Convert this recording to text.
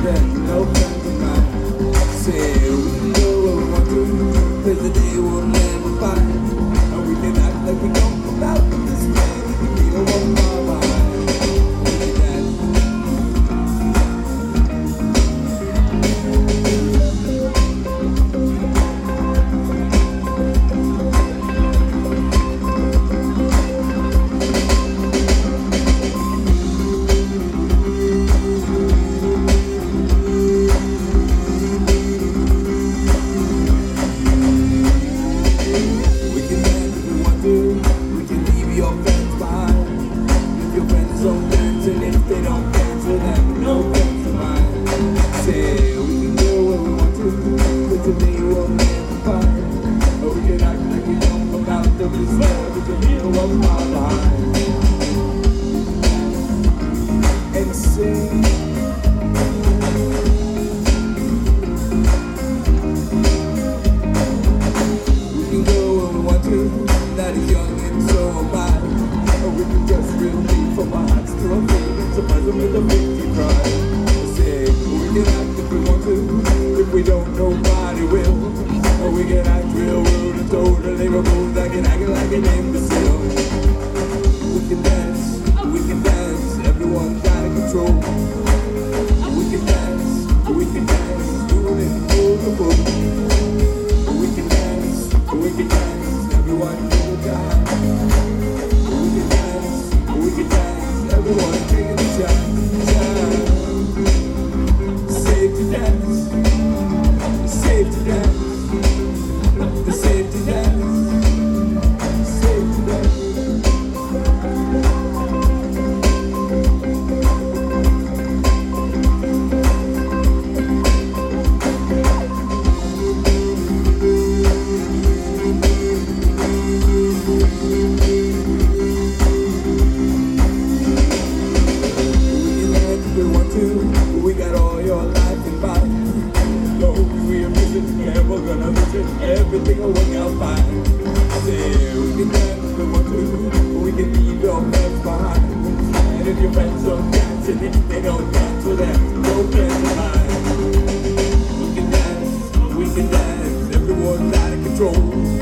them, no friends of mine. Say we can go where we want to, 'cause the day will never find. And we can act like we don't come out of this place. We don't want far behind. Like that. We can leave your friends behind. If your friends don't dance and if they don't dance with them, no friends of mine. Say we can go where we want to, 'cause today we'll never find. Or we can act like we don't come out of this world, 'cause the real one's far behind. And sing. That is young and so am I. Or we can just relieve from our hearts to our feelings, surprise them with a victory cry. Say, we can act if we want to, if we don't, nobody will. Or we can act real rude and totally removed, I can act like an imbecile. We can dance, everyone's out of control. We can dance, doing it full the book. We can dance, everyone take a time. We can dance, everyone taking a time. Safe to dance, safe to dance, safe to dance, safe to dance. We got all your life in mind. No, we are missing, and we're gonna miss it. Everything will work out fine. Say we can dance if we want to, we can leave your friends behind. And if your friends don't dance, and if they don't dance with them, no friends of mine. We can dance, everyone's out of control.